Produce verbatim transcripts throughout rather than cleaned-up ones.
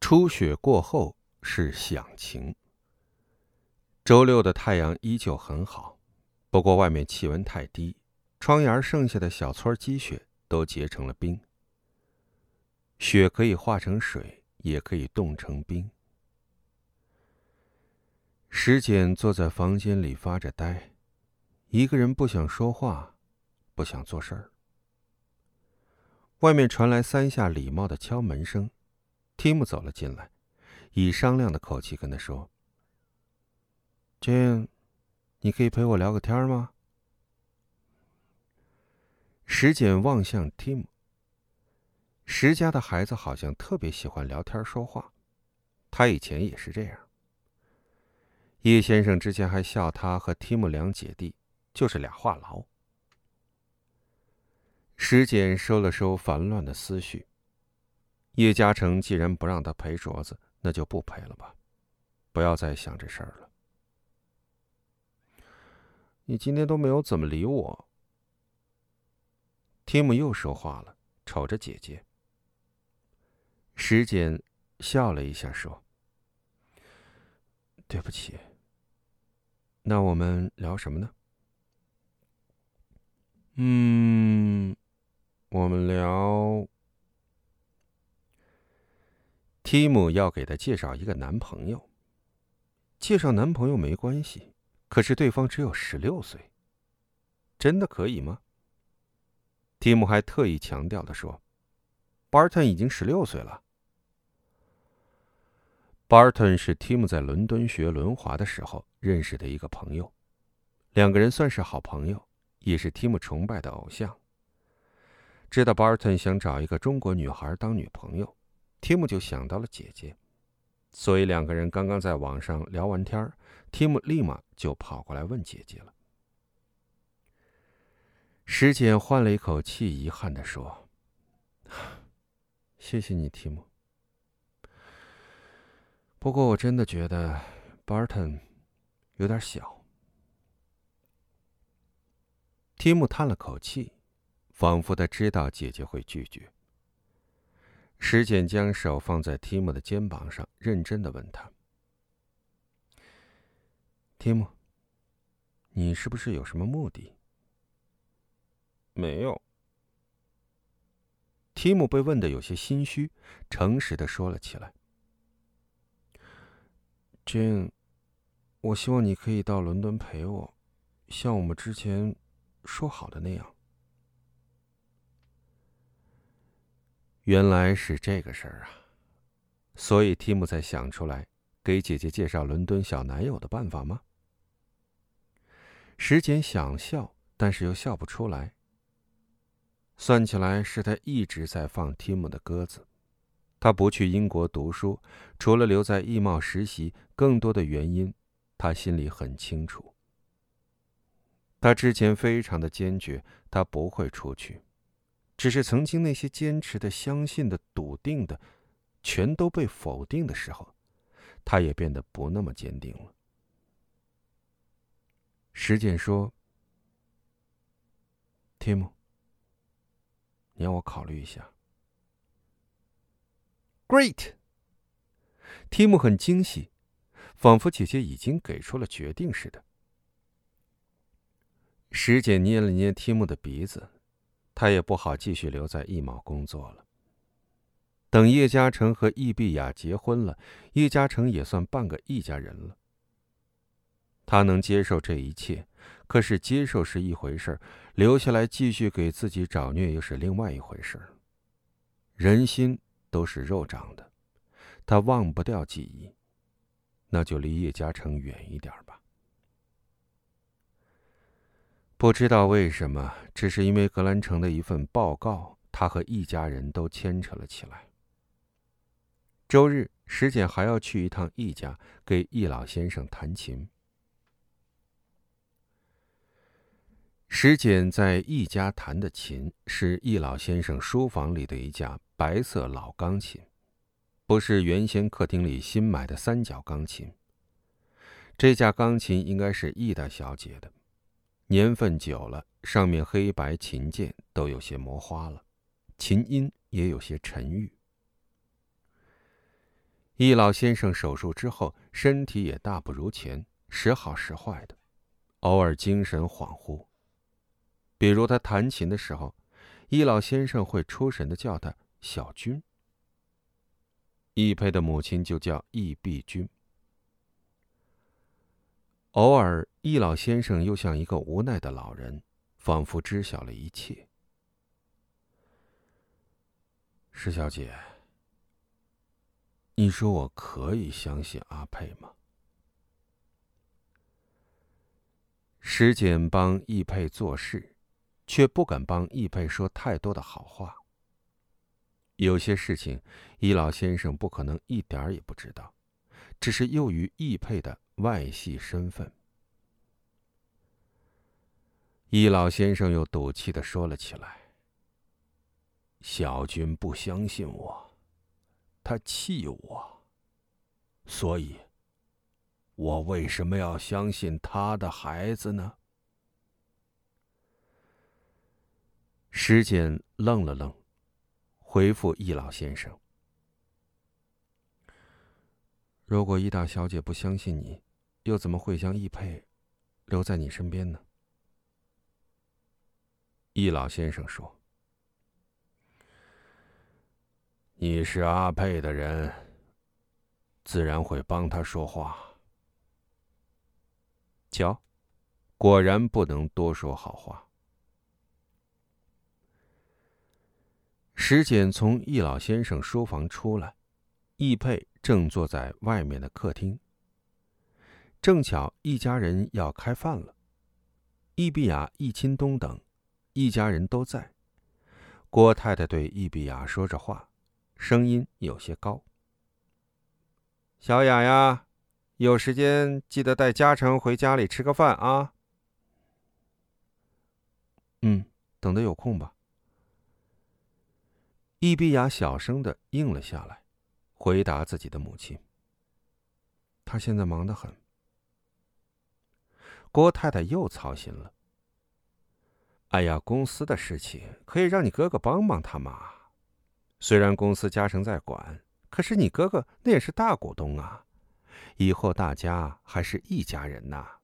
初雪过后是响晴。周六的太阳依旧很好，不过外面气温太低，窗沿剩下的小撮积雪都结成了冰。雪可以化成水，也可以冻成冰。石简坐在房间里发着呆，一个人不想说话，不想做事儿。外面传来三下礼貌的敲门声，提姆走了进来，以商量的口气跟他说：“Jane，你可以陪我聊个天吗？”石简望向提姆。石家的孩子好像特别喜欢聊天说话，他以前也是这样。叶先生之前还笑他和提姆两姐弟就是俩话痨。石简收了收烦乱的思绪，叶嘉诚既然不让他陪镯子，那就不陪了吧，不要再想这事儿了。你今天都没有怎么理我。提姆又说话了，瞅着姐姐。石简笑了一下说：“对不起。那我们聊什么呢？”嗯，我们聊……提姆要给他介绍一个男朋友。介绍男朋友没关系，可是对方只有十六岁，真的可以吗？提姆还特意强调地说 ：“Barton 已经十六岁了。” Barton 是提姆在伦敦学轮滑的时候认识的一个朋友，两个人算是好朋友，也是提姆崇拜的偶像。知道 Barton 想找一个中国女孩当女朋友，提姆就想到了姐姐，所以两个人刚刚在网上聊完天，提姆立马就跑过来问姐姐了。石简换了一口气，遗憾地说：“谢谢你，提姆。不过我真的觉得 Barton 有点小。”提姆叹了口气，仿佛他知道姐姐会拒绝。石简将手放在提姆的肩膀上，认真地问他：“提姆，你是不是有什么目的？”“没有。”提姆被问得有些心虚，诚实地说了起来。“Jane，我希望你可以到伦敦陪我，像我们之前说好的那样。”原来是这个事儿啊，所以提姆才想出来给姐姐介绍伦敦小男友的办法吗？石简想笑，但是又笑不出来。算起来是他一直在放提姆的鸽子。他不去英国读书，除了留在艺贸实习，更多的原因他心里很清楚。他之前非常的坚决，他不会出去。只是曾经那些坚持的、相信的、笃定的，全都被否定的时候，他也变得不那么坚定了。石简说：“提姆，你让我考虑一下。” Great！ 提姆很惊喜，仿佛姐姐已经给出了决定似的。石简捏了捏提姆的鼻子，他也不好继续留在艺贸工作了。等叶嘉诚和易碧雅结婚了，叶嘉诚也算半个易家人了。他能接受这一切，可是接受是一回事，留下来继续给自己找虐又是另外一回事。人心都是肉长的，他忘不掉记忆，那就离叶嘉诚远一点吧。不知道为什么，只是因为格兰城的一份报告，他和易家人都牵扯了起来。周日，石简还要去一趟易家，给易老先生弹琴。石简在易家弹的琴是易老先生书房里的一架白色老钢琴，不是原先客厅里新买的三角钢琴。这架钢琴应该是易大小姐的，年份久了，上面黑白琴键都有些磨花了，琴音也有些沉郁。 易老先生手术之后，身体也大不如前，时好时坏的，偶尔精神恍惚。比如他弹琴的时候，易老先生会出神的叫他小军。易佩的母亲就叫易碧君。偶尔，易老先生又像一个无奈的老人，仿佛知晓了一切。石小姐，你说我可以相信阿佩吗？石简帮易佩做事，却不敢帮易佩说太多的好话。有些事情，易老先生不可能一点儿也不知道，只是囿于易佩的外系身份。易老先生又赌气地说了起来：“小军不相信我，他气我，所以，我为什么要相信他的孩子呢？”石简愣了愣，回复易老先生：“如果易大小姐不相信你，又怎么会将易佩留在你身边呢？”易老先生说：“你是阿佩的人，自然会帮他说话。瞧，果然不能多说好话。”石简从易老先生书房出来，易佩正坐在外面的客厅。正巧一家人要开饭了，易碧雅、易钦东等一家人都在。郭太太对易碧雅说着话，声音有些高：“小雅呀，有时间记得带嘉诚回家里吃个饭啊。”“嗯，等他有空吧。”易碧雅小声地应了下来，回答自己的母亲：“他现在忙得很。”郭太太又操心了：“哎呀，公司的事情可以让你哥哥帮帮他嘛。虽然公司嘉诚在管，可是你哥哥那也是大股东啊，以后大家还是一家人呐。”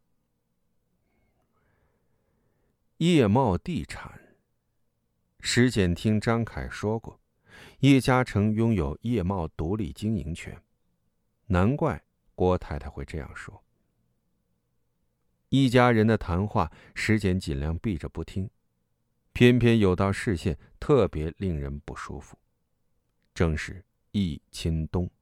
叶茂地产，石简听张凯说过，叶嘉诚拥有叶茂独立经营权，难怪郭太太会这样说。一家人的谈话，石简尽量避着不听，偏偏有道视线特别令人不舒服，正是易钦东。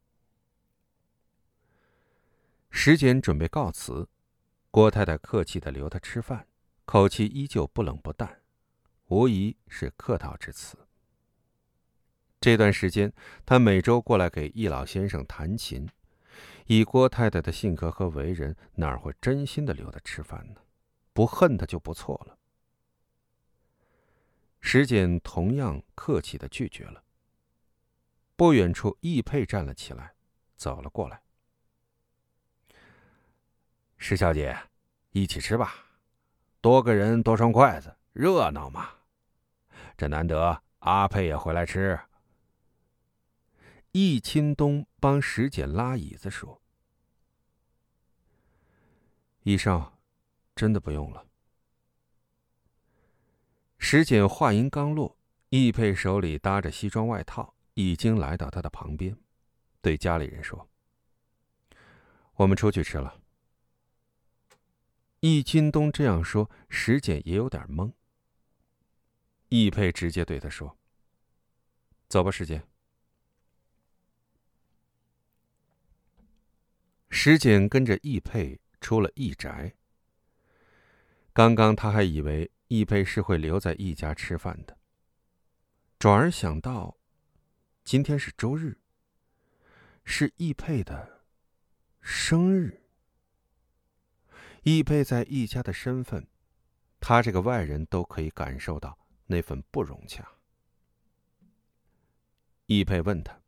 石简准备告辞，郭太太客气地留他吃饭，口气依旧不冷不淡，无疑是客套之词。这段时间，他每周过来给易老先生弹琴。以郭太太的性格和为人，哪儿会真心的留他吃饭呢？不恨他就不错了。石简同样客气的拒绝了。不远处，易佩站了起来，走了过来：“石小姐，一起吃吧，多个人多双筷子，热闹嘛。这难得阿佩也回来吃。”易钦东帮石简拉椅子说：“易少，真的不用了。”石简话音刚落，易佩手里搭着西装外套，已经来到他的旁边，对家里人说：“我们出去吃了。”易钦东这样说，石简也有点懵。易佩直接对他说：“走吧，石简。”石简跟着易佩出了易宅。刚刚他还以为易佩是会留在易家吃饭的，转而想到，今天是周日，是易佩的生日。易佩在易家的身份，他这个外人都可以感受到那份不融洽。易佩问他：“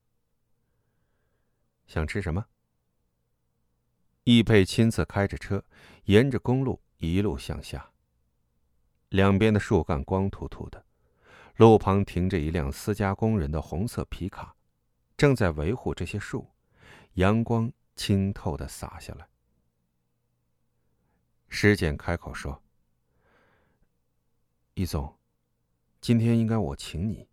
想吃什么？”易佩亲自开着车，沿着公路一路向下。两边的树干光秃秃的，路旁停着一辆私家工人的红色皮卡， 正在维护这些树，阳光清透地洒下来。石简开口说：“易总，今天应该我请你。”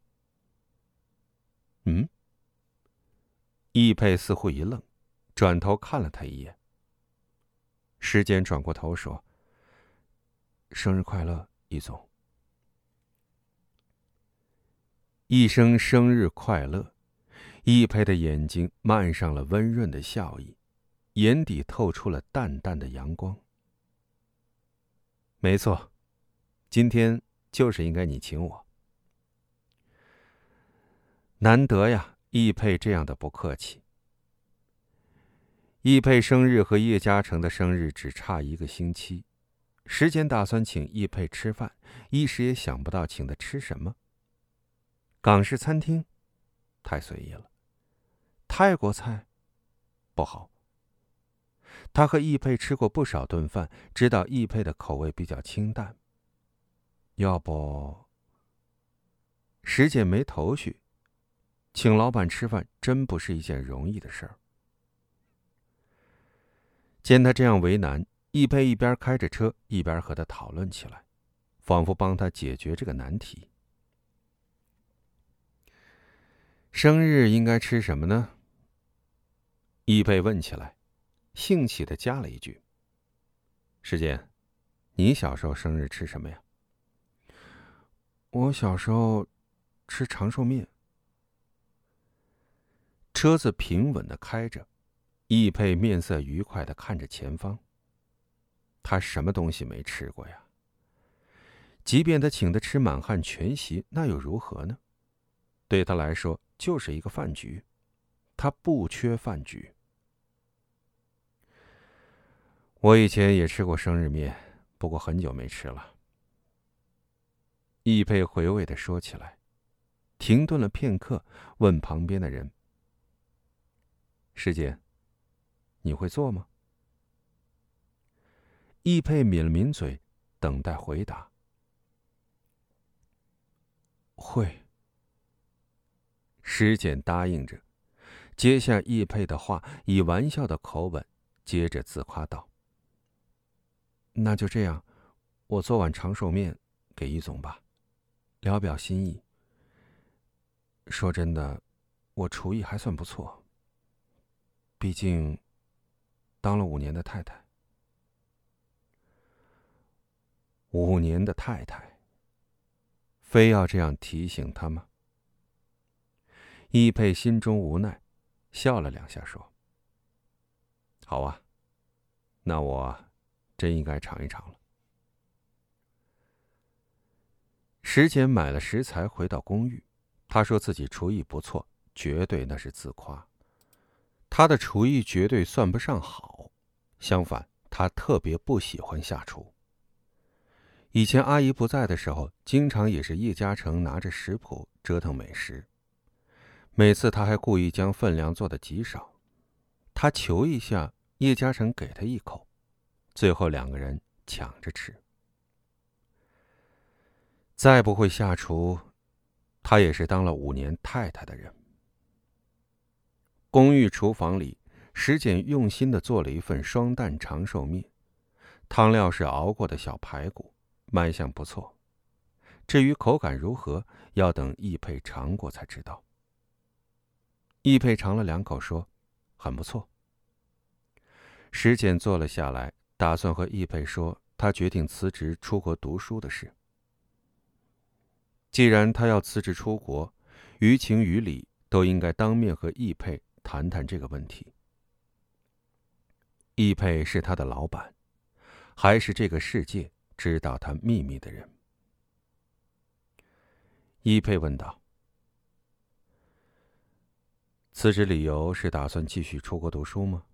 嗯？易佩似乎一愣，转头看了他一眼。石简转过头说：“生日快乐，易总。”一声生日快乐，易佩的眼睛漫上了温润的笑意，眼底透出了淡淡的阳光。没错，今天就是应该你请我。难得呀，易佩这样的不客气。易佩生日和叶嘉诚的生日只差一个星期，石简打算请易佩吃饭，一时也想不到请他吃什么。港式餐厅太随意了，泰国菜不好。他和易佩吃过不少顿饭，知道易佩的口味比较清淡。要不……石简没头绪，请老板吃饭真不是一件容易的事儿。见他这样为难，易佩一边开着车，一边和他讨论起来，仿佛帮他解决这个难题。生日应该吃什么呢？易佩问起来，兴起的加了一句：“石简，你小时候生日吃什么呀？”我小时候吃长寿面。车子平稳的开着，易佩面色愉快的看着前方。他什么东西没吃过呀？即便他请他吃满汉全席，那又如何呢？对他来说就是一个饭局，他不缺饭局。我以前也吃过生日面，不过很久没吃了。易佩回味地说起来，停顿了片刻，问旁边的人：“师姐，你会做吗？”易佩抿了抿嘴，等待回答。会。师姐答应着，接下易佩的话，以玩笑的口吻，接着自夸道：“那就这样，我做碗长寿面给易总吧，聊表心意。说真的，我厨艺还算不错，毕竟当了五年的太太。”五年的太太，非要这样提醒他吗？易佩心中无奈，笑了两下说：“好啊，那我真应该尝一尝了。”石简买了食材回到公寓，他说自己厨艺不错，绝对那是自夸。他的厨艺绝对算不上好，相反，他特别不喜欢下厨。以前阿姨不在的时候，经常也是叶嘉诚拿着食谱折腾美食，每次他还故意将分量做得极少。他求一下，叶嘉诚给他一口，最后两个人抢着吃。再不会下厨，他也是当了五年太太的人。公寓厨房里，石简用心地做了一份双蛋长寿面，汤料是熬过的小排骨，卖相不错。至于口感如何，要等易佩尝过才知道。易佩尝了两口，说：“很不错。”石简坐了下来，打算和易佩说他决定辞职出国读书的事。既然他要辞职出国，于情于理都应该当面和易佩谈谈这个问题。易佩是他的老板，还是这个世界知道他秘密的人？易佩问道：“辞职理由是打算继续出国读书吗？”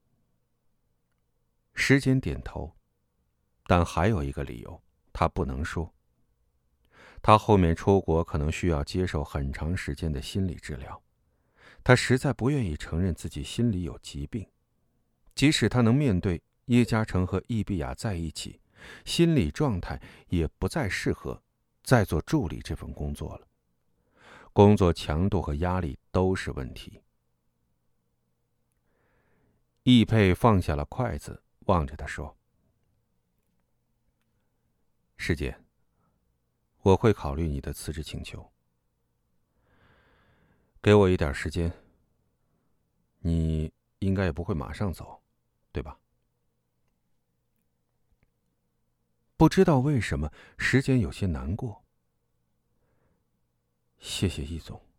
石简点头，但还有一个理由，他不能说。他后面出国可能需要接受很长时间的心理治疗，他实在不愿意承认自己心里有疾病。即使他能面对叶嘉诚和易碧雅在一起，心理状态也不再适合再做助理这份工作了。工作强度和压力都都是问题。易佩放下了筷子，望着他说：“师姐，我会考虑你的辞职请求。给我一点时间，你应该也不会马上走，对吧？”不知道为什么，石简有些难过。谢谢易总。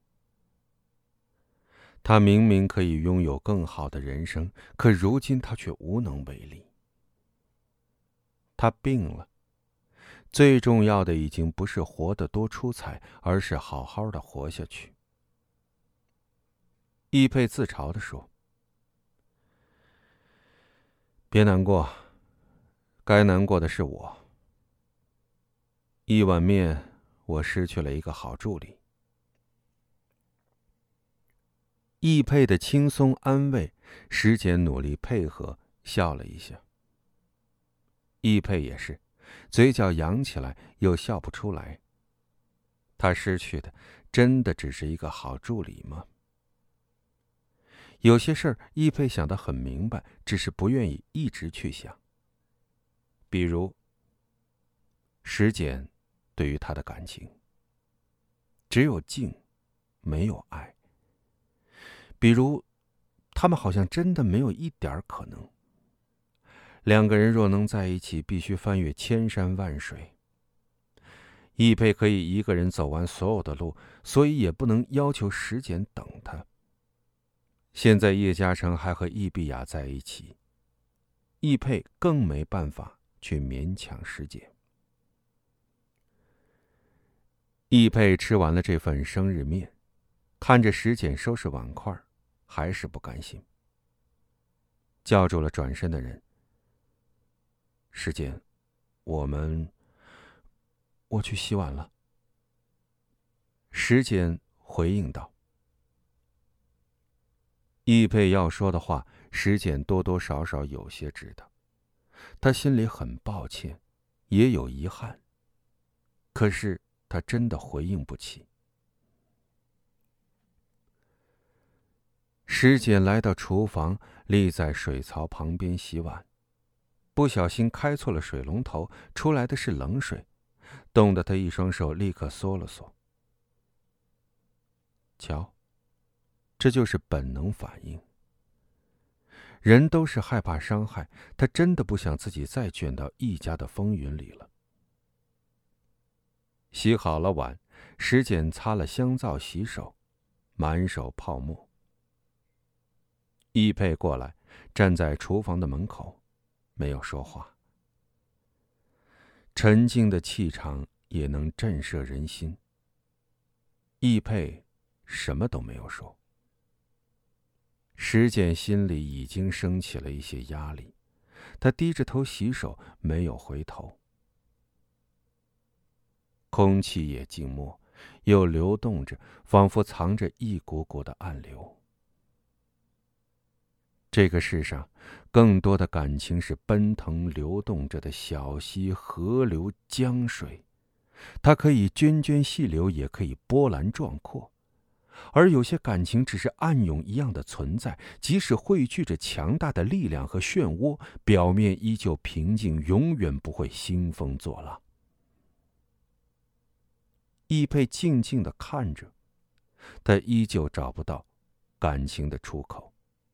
他明明可以拥有更好的人生，可如今他却无能为力。他病了，最重要的已经不是活得多出彩，而是好好的活下去。易佩自嘲地说：“别难过，该难过的是我。一碗面，我失去了一个好助理。”易佩的轻松安慰，石简努力配合，笑了一下。易佩也是，嘴角扬起来，又笑不出来。他失去的，真的只是一个好助理吗？有些事儿，易佩想得很明白，只是不愿意一直去想。比如，石简对于他的感情，只有敬，没有爱。比如，他们好像真的没有一点可能。两个人若能在一起，必须翻越千山万水。易佩可以一个人走完所有的路，所以也不能要求石简等他。现在叶嘉诚还和易碧雅在一起，易佩更没办法去勉强石简。易佩吃完了这份生日面，看着石简收拾碗筷，还是不甘心，叫住了转身的人：“石简，我们……我去洗碗了。”石简回应道。易佩要说的话，石简多多少少有些知道，他心里很抱歉，也有遗憾，可是他真的回应不起。石简来到厨房，立在水槽旁边洗碗，不小心开错了水龙头，出来的是冷水，冻得他一双手立刻缩了缩。瞧，这就是本能反应。人都是害怕伤害，他真的不想自己再卷到易家的风云里了。洗好了碗，石简擦了香皂洗手，满手泡沫。易佩过来，站在厨房的门口，没有说话。沉静的气场也能震慑人心。易佩什么都没有说。石简心里已经升起了一些压力，他低着头洗手，没有回头。空气也静默，又流动着，仿佛藏着一股股的暗流。这个世上，更多的感情是奔腾流动着的小溪、河流、江水，它可以涓涓细流，也可以波澜壮阔。而有些感情只是暗涌一样的存在，即使汇聚着强大的力量和漩涡，表面依旧平静，永远不会兴风作浪。易佩静静地看着，他依旧找不到感情的出口。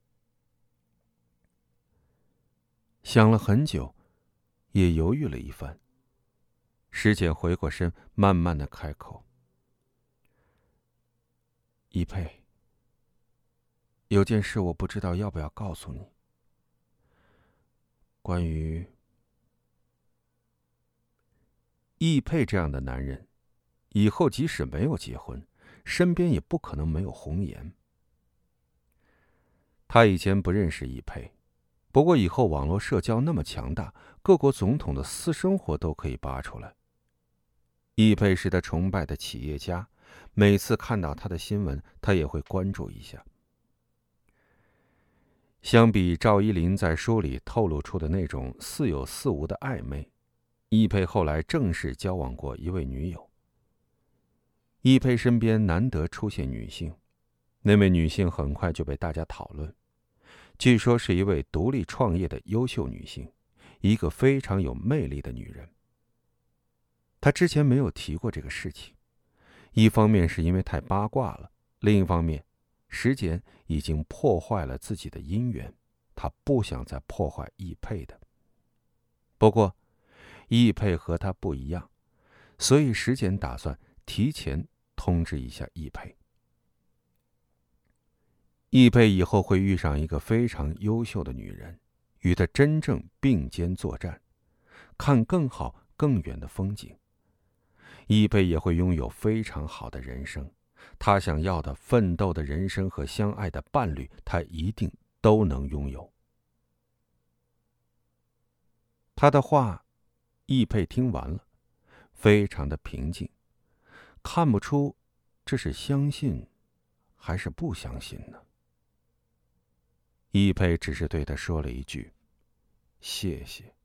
想了很久，也犹豫了一番。石简回过身，慢慢的开口：“易佩，有件事我不知道要不要告诉你。关于……易佩这样的男人，以后即使没有结婚，身边也不可能没有红颜。他以前不认识易佩，不过以后网络社交那么强大，各国总统的私生活都可以扒出来。易佩是他崇拜的企业家，每次看到他的新闻，他也会关注一下。相比赵一林在书里透露出的那种似有似无的暧昧，易佩后来正式交往过一位女友。易佩身边难得出现女性， 那位女性很快就被大家讨论，据说是一位独立创业的优秀女性，一个非常有魅力的女人。她之前没有提过这个事情，一方面是因为太八卦了，另一方面，时间已经破坏了自己的姻缘，她不想再破坏易佩的。不过，易佩和她不一样，所以时间打算提前通知一下易佩。易佩以后会遇上一个非常优秀的女人，与她真正并肩作战，看更好更远的风景。易佩也会拥有非常好的人生，她想要的奋斗的人生和相爱的伴侣，她一定都能拥有。他的话，易佩听完了，非常的平静，看不出这是相信还是不相信呢。易佩只是对他说了一句：“谢谢。”